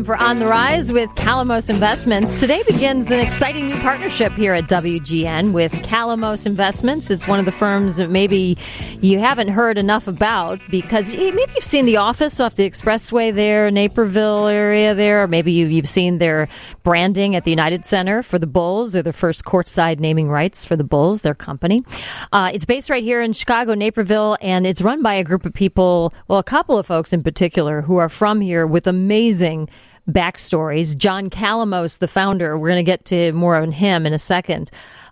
for On the Rise with Calamos Investments. Today begins an exciting new partnership here at WGN with Calamos Investments. It's one of the firms that maybe you haven't heard enough about because maybe you've seen the office off the expressway there, Naperville area there, or maybe you've seen their branding at the United Center for the Bulls. They're the first courtside naming rights for the Bulls, their company. It's based right here in Chicago, Naperville, and it's run by a group of people, well, a couple of folks in particular, who are from here with amazing backstories. John Calamos, the founder, we're going to get to more on him in a second.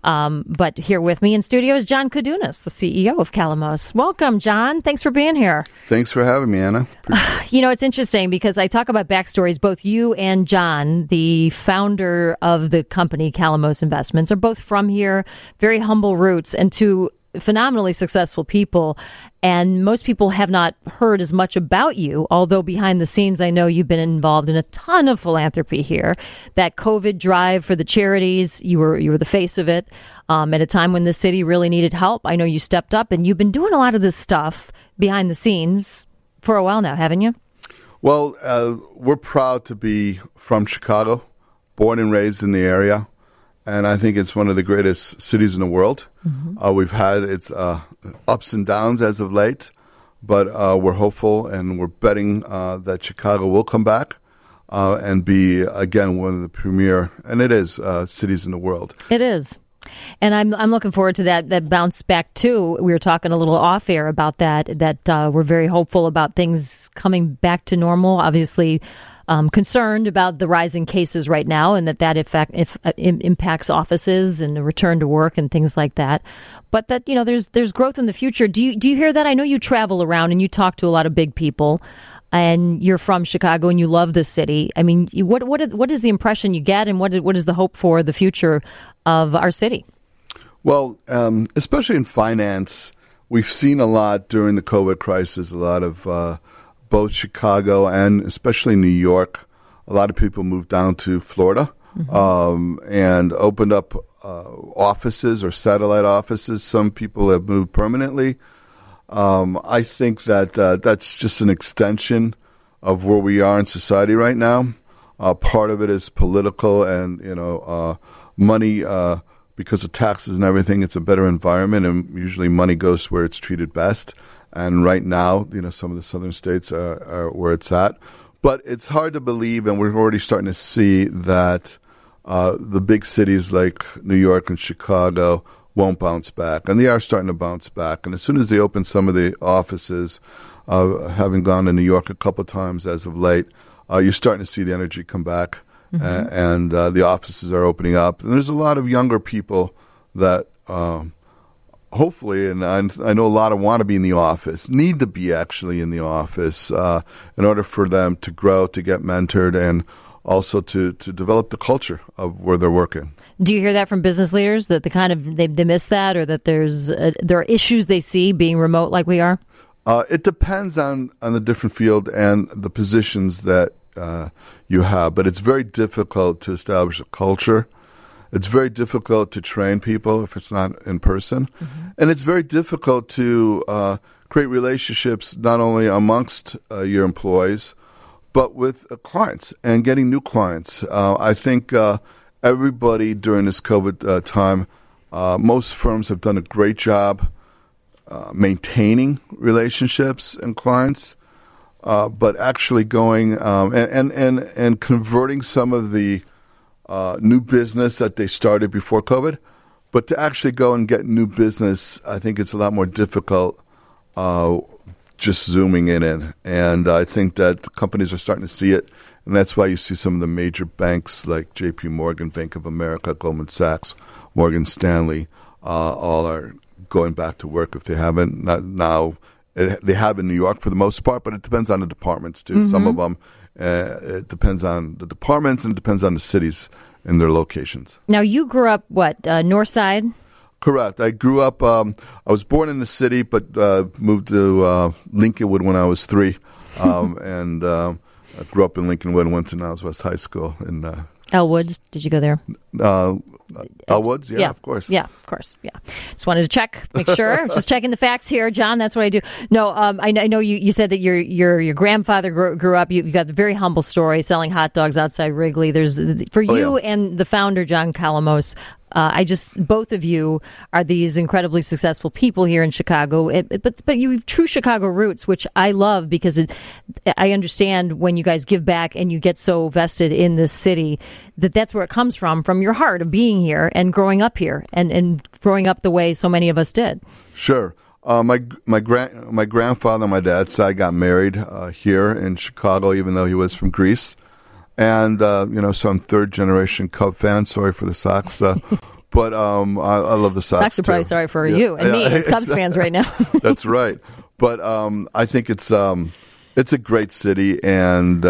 But here with me in studio is John Koudounis, the CEO of Calamos. Welcome, John. Thanks for being here. Thanks for having me, Anna. You know, it's interesting because I talk about backstories. Both you and John, the founder of the company Calamos Investments, are both from here, very humble roots, and two phenomenally successful people. And most people have not heard as much about you, although behind the scenes, I know you've been involved in a ton of philanthropy here. That COVID drive for the charities, you were the face of it at a time when the city really needed help. I know you stepped up, and you've been doing a lot of this stuff behind the scenes for a while now, haven't you? Well, we're proud to be from Chicago, born and raised in the area. And I think it's one of the greatest cities in the world. Mm-hmm. We've had its ups and downs as of late, but we're hopeful and we're betting that Chicago will come back and be, again, one of the premier, and it is, cities in the world. It is. And I'm looking forward to that bounce back, too. We were talking a little off air about that we're very hopeful about things coming back to normal. Obviously, concerned about the rising cases right now and that impacts offices and the return to work and things like that. But that, you know, there's growth in the future. Do you hear that? I know you travel around and you talk to a lot of big people, and you're from Chicago and you love the city. I mean, what is the impression you get, and what is the hope for the future of our city? Well, especially in finance, we've seen a lot during the COVID crisis, a lot of both Chicago and especially New York. A lot of people moved down to Florida and opened up offices or satellite offices. Some people have moved permanently. I think that that's just an extension of where we are in society right now. Part of it is political and, money, because of taxes and everything. It's a better environment, and usually money goes where it's treated best. And right now, some of the southern states are where it's at. But it's hard to believe, and we're already starting to see that the big cities like New York and Chicago won't bounce back. And they are starting to bounce back. And as soon as they open some of the offices, having gone to New York a couple of times as of late, you're starting to see the energy come back. Mm-hmm. And the offices are opening up. And there's a lot of younger people that hopefully, and I know a lot of want to be in the office, need to be actually in the office in order for them to grow, to get mentored, and also to develop the culture of where they're working. Do you hear that from business leaders, that they miss that, or that there are issues they see being remote like we are? It depends on the different field and the positions that you have, but it's very difficult to establish a culture. It's very difficult to train people if it's not in person. Mm-hmm. And it's very difficult to create relationships not only amongst your employees, but with clients and getting new clients. I think everybody during this COVID time, most firms have done a great job maintaining relationships and clients, but actually going and converting some of the new business that they started before COVID, but to actually go and get new business, I think it's a lot more difficult just zooming in. And I think that companies are starting to see it, and that's why you see some of the major banks like J.P. Morgan, Bank of America, Goldman Sachs, Morgan Stanley, all are going back to work if they haven't. Not now, they have in New York for the most part, but it depends on the departments too. Mm-hmm. Some of them, it depends on the departments and it depends on the cities and their locations. Now, you grew up, North Side? Correct. I grew up, I was born in the city, but moved to Lincolnwood when I was 3. And I grew up in Lincolnwood and went to Niles West High School. In Elwoods, did you go there? Elwoods, yeah, of course. Yeah, of course. Yeah. Just wanted to check, make sure. Just checking the facts here, John. That's what I do. No, I know you said that your grandfather grew up. You got the very humble story, selling hot dogs outside Wrigley. There's for you and the founder, John Calamos. Both of you are these incredibly successful people here in Chicago, but you have true Chicago roots, which I love because I understand when you guys give back and you get so vested in this city that's where it comes from your heart of being here and growing up here and growing up the way so many of us did. Sure. My grandfather on my dad's side got married here in Chicago, even though he was from Greece. And, so I'm third generation Cub fan. Sorry for the Sox. But I love the Sox. Sox are probably sorry for you and me as Cubs fans right now. That's right. But I think it's a great city, and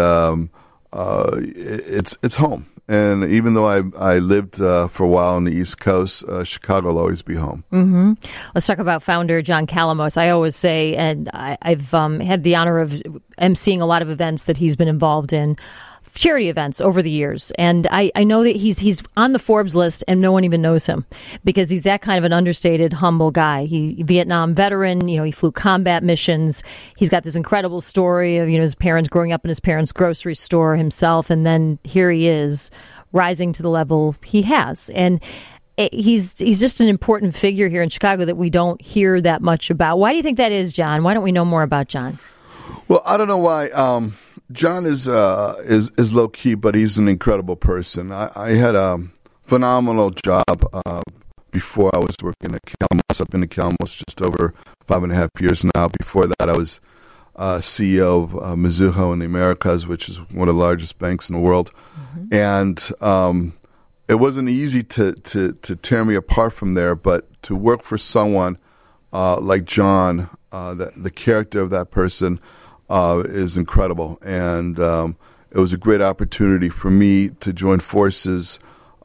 it's home. And even though I lived for a while on the East Coast, Chicago will always be home. Mm-hmm. Let's talk about founder John Calamos. I always say, and I've had the honor of emceeing a lot of events that he's been involved in, charity events over the years. And I know that he's on the Forbes list and no one even knows him because he's that kind of an understated, humble guy. He Vietnam veteran, he flew combat missions. He's got this incredible story of, his parents growing up in his parents' grocery store himself. And then here he is rising to the level he has. And he's just an important figure here in Chicago that we don't hear that much about. Why do you think that is, John? Why don't we know more about John? Well, I don't know why. John is low key, but he's an incredible person. I had a phenomenal job before I was working at Calamos. I've been at Calamos just over 5.5 years now. Before that, I was CEO of Mizuho in the Americas, which is one of the largest banks in the world. Mm-hmm. And it wasn't easy to tear me apart from there, but to work for someone like John, the character of that person is incredible. And it was a great opportunity for me to join forces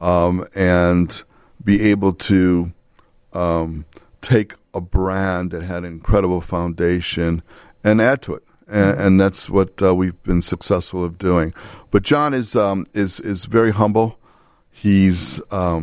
and be able to take a brand that had an incredible foundation and add to it. And that's what we've been successful of doing. But John is very humble. He's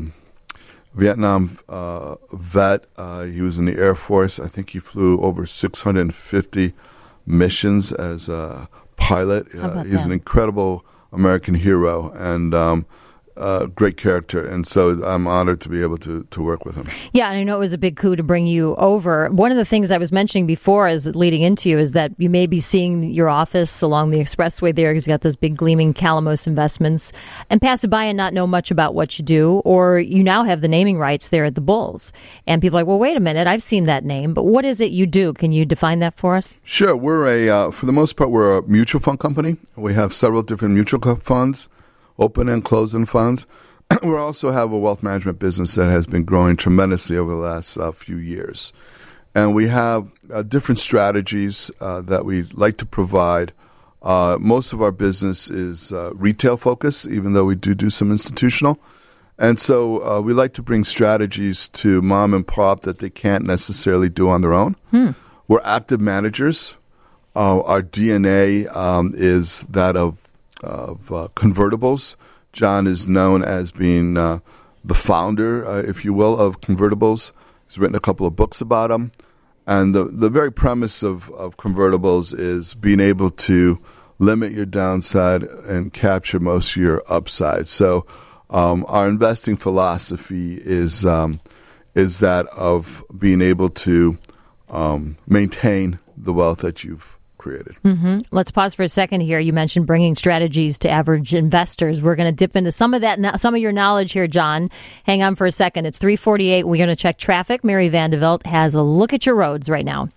Vietnam vet. He was in the Air Force. I think he flew over 650 missions as a pilot. He's an incredible American hero and great character. And so I'm honored to be able to work with him. Yeah, and I know it was a big coup to bring you over. One of the things I was mentioning before as leading into you is that you may be seeing your office along the expressway there because you got those big gleaming Calamos Investments and pass it by and not know much about what you do, or you now have the naming rights there at the Bulls. And people are like, well, wait a minute, I've seen that name, but what is it you do? Can you define that for us? Sure. We're for the most part, we're a mutual fund company. We have several different mutual funds, open and closed-end funds. We also have a wealth management business that has been growing tremendously over the last few years. And we have different strategies that we like to provide. Most of our business is retail-focused, even though we do some institutional. And so we like to bring strategies to mom and pop that they can't necessarily do on their own. We're active managers. Our DNA is that of convertibles. John is known as being the founder, if you will, of convertibles. He's written a couple of books about them. And the very premise of convertibles is being able to limit your downside and capture most of your upside. So our investing philosophy is that of being able to maintain the wealth that you've created. Mm-hmm. Let's pause for a second here. You mentioned bringing strategies to average investors. We're going to dip into some of your knowledge here, John. Hang on for a second. It's 3:48. We're going to check traffic. Mary Vandeveld has a look at your roads right now.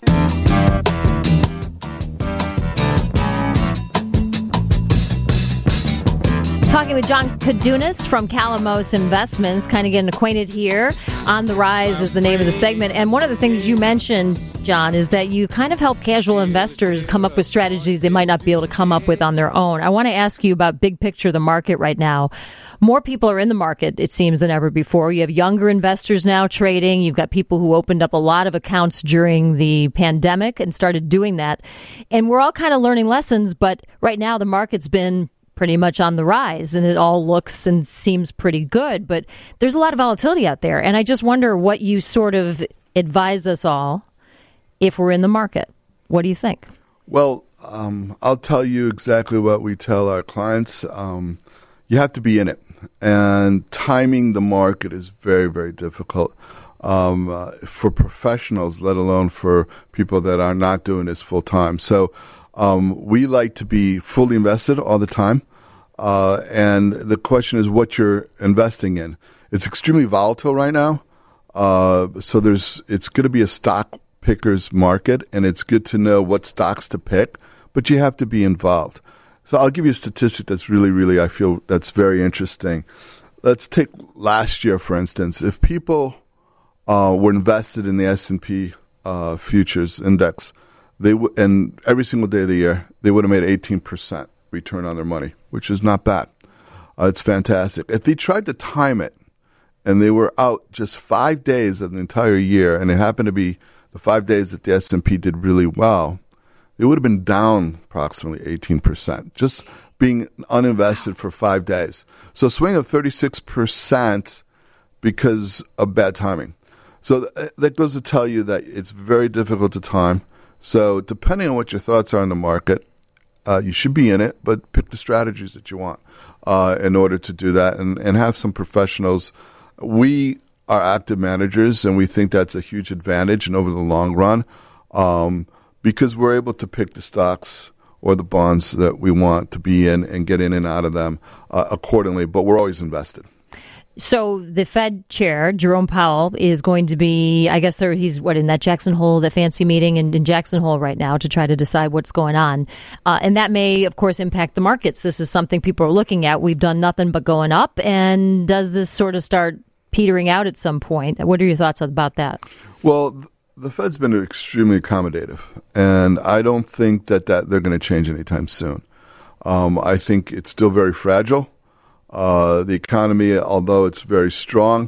Talking with John Kadunas from Calamos Investments, kind of getting acquainted here. On the Rise is the name of the segment. And one of the things you mentioned, John, is that you kind of help casual investors come up with strategies they might not be able to come up with on their own. I want to ask you about big picture, the market right now. More people are in the market, it seems, than ever before. You have younger investors now trading. You've got people who opened up a lot of accounts during the pandemic and started doing that. And we're all kind of learning lessons, but right now the market's been pretty much on the rise, and it all looks and seems pretty good. But there's a lot of volatility out there, and I just wonder what you sort of advise us all if we're in the market. What do you think? Well, I'll tell you exactly what we tell our clients. You have to be in it, and timing the market is very, very difficult for professionals, let alone for people that are not doing this full time. So we like to be fully invested all the time. And the question is what you're investing in. It's extremely volatile right now. So it's going to be a stock picker's market, and it's good to know what stocks to pick, but you have to be involved. So I'll give you a statistic that's really, I feel that's very interesting. Let's take last year, for instance. If people were invested in the S&P futures index, and every single day of the year, they would have made 18% return on their money, which is not bad. It's fantastic. If they tried to time it, and they were out just 5 days of the entire year, and it happened to be the 5 days that the S&P did really well, it would have been down approximately 18%, just being uninvested for 5 days. So a swing of 36% because of bad timing. So that goes to tell you that it's very difficult to time. So depending on what your thoughts are in the market, you should be in it, but pick the strategies that you want in order to do that and have some professionals. We are active managers, and we think that's a huge advantage and over the long run because we're able to pick the stocks or the bonds that we want to be in and get in and out of them accordingly, but we're always invested. So the Fed chair, Jerome Powell, is going to be, I guess he's in that Jackson Hole, that fancy meeting in Jackson Hole right now to try to decide what's going on. And that may, of course, impact the markets. This is something people are looking at. We've done nothing but going up. And does this sort of start petering out at some point? What are your thoughts about that? Well, the Fed's been extremely accommodative, and I don't think that they're going to change anytime soon. I think it's still very fragile. The economy, although it's very strong,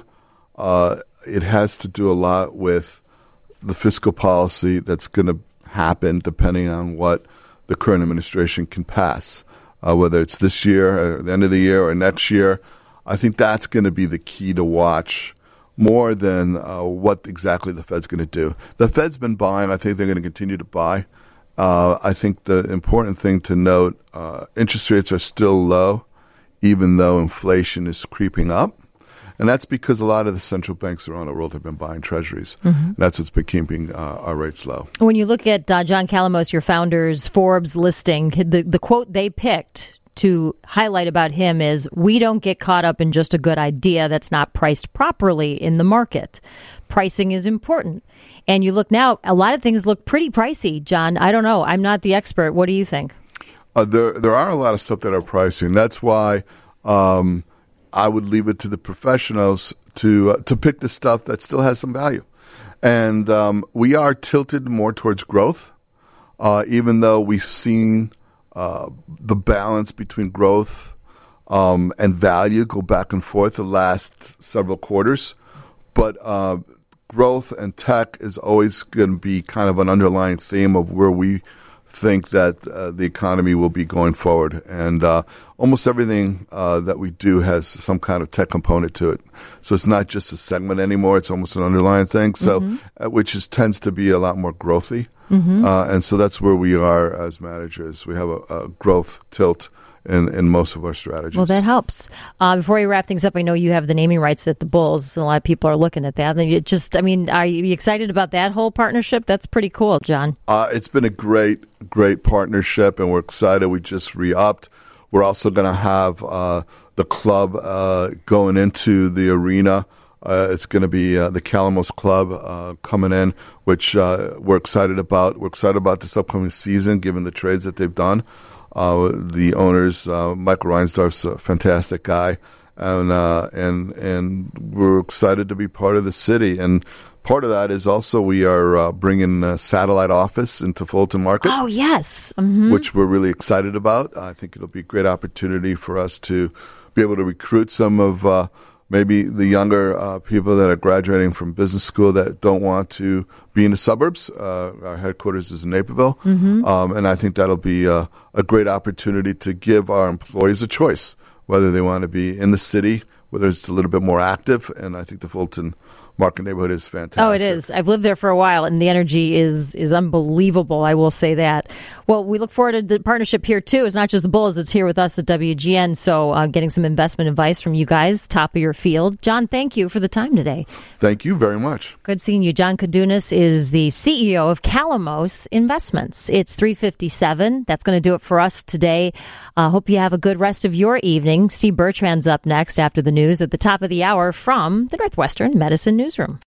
it has to do a lot with the fiscal policy that's going to happen depending on what the current administration can pass, whether it's this year, or the end of the year, or next year. I think that's going to be the key to watch more than what exactly the Fed's going to do. The Fed's been buying. I think they're going to continue to buy. I think the important thing to note, interest rates are still low, even though inflation is creeping up. And that's because a lot of the central banks around the world have been buying treasuries. Mm-hmm. That's what's been keeping our rates low. When you look at John Calamos, your founder's Forbes listing, the quote they picked to highlight about him is, "We don't get caught up in just a good idea that's not priced properly in the market. Pricing is important." And you look now, a lot of things look pretty pricey, John. I don't know. I'm not the expert. What do you think? There are a lot of stuff that are pricing. That's why I would leave it to the professionals to pick the stuff that still has some value. And we are tilted more towards growth, even though we've seen the balance between growth and value go back and forth the last several quarters. But growth and tech is always going to be kind of an underlying theme of where we think that the economy will be going forward. And almost everything that we do has some kind of tech component to it. So it's not just a segment anymore. It's almost an underlying thing, so which tends to be a lot more growthy. Mm-hmm. And so that's where we are as managers. We have a growth tilt in most of our strategies. Well, that helps. Before we wrap things up, I know you have the naming rights at the Bulls. A lot of people are looking at that. Are you excited about that whole partnership? That's pretty cool, John. It's been a great partnership, and we're excited. We just re-upped. We're also going to have the club going into the arena. It's going to be the Calamos Club coming in, which we're excited about. We're excited about this upcoming season, given the trades that they've done. The owners, Michael Reinsdorf's a fantastic guy, and we're excited to be part of the city. And part of that is also we are bringing a satellite office into Fulton Market. Oh, yes. Mm-hmm. Which we're really excited about. I think it'll be a great opportunity for us to be able to recruit some of maybe the younger people that are graduating from business school that don't want to be in the suburbs. Our headquarters is in Naperville, and I think that'll be a great opportunity to give our employees a choice, whether they want to be in the city, whether it's a little bit more active, and I think the Fulton Market neighborhood is fantastic. Oh, it is. I've lived there for a while, and the energy is unbelievable. I will say that. Well, we look forward to the partnership here, too. It's not just the Bulls. It's here with us at WGN. So getting some investment advice from you guys, top of your field. John, thank you for the time today. Thank you very much. Good seeing you. John Kodunis is the CEO of Calamos Investments. It's 3:57. That's going to do it for us today. Hope you have a good rest of your evening. Steve Bertrand's up next after the news at the top of the hour from the Northwestern Medicine Newsroom.